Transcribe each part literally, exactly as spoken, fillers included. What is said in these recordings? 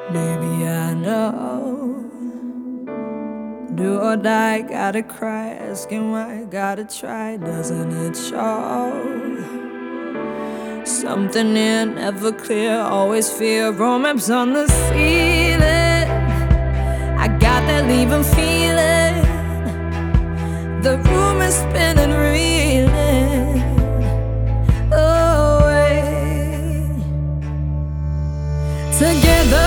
Baby, I know. Do or die, gotta cry, asking why, gotta try, doesn't it show? Something here, never clear, always fear, romance on the ceiling. I got that leaving feeling, the room is spinning, reeling away. Together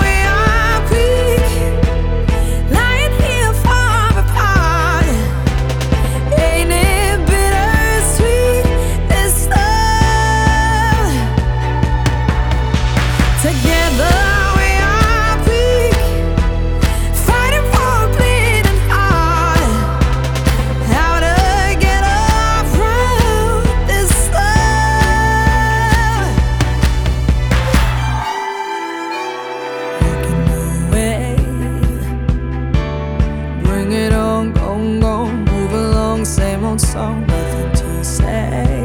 song, nothing to say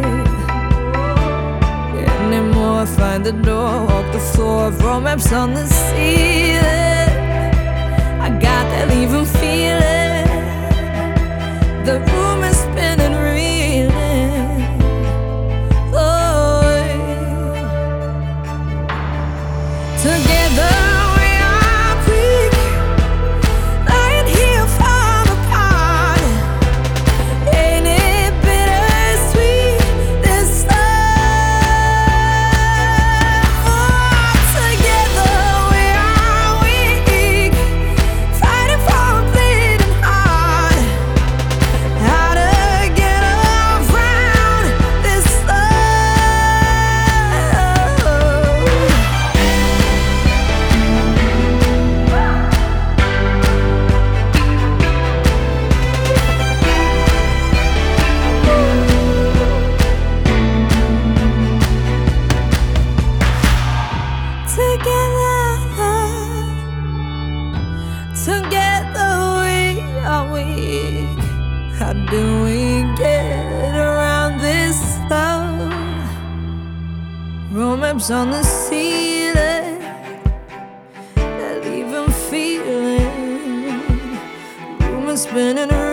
anymore. Find the door, walk the floor, romance on the ceiling. I got that leaving feeling, the room is spinning, reeling. Oh, together. Together we are weak. How do we get around this love? Romance on the ceiling, that leaving feeling, room is spinning around.